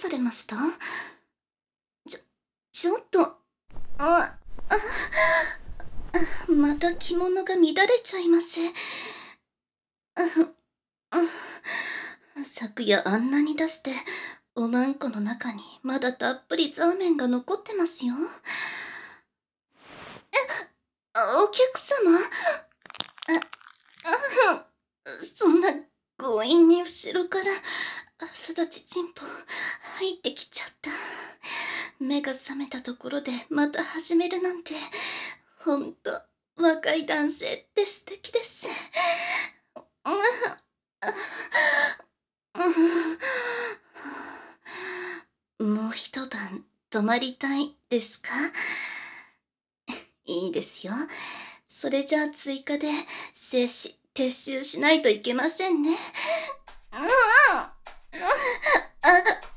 されました？ちょっと、あ、また着物が乱れちゃいます。昨夜あんなに出して、おまんこの中にまだたっぷりザーメンが残ってますよ。お客様？そんな強引に後ろから朝立ちチンポ入ってきちゃった。目が覚めたところでまた始めるなんて、ほんと若い男性って素敵です。もう一晩泊まりたいですか？いいですよ。それじゃあ追加で撤収しないといけませんね。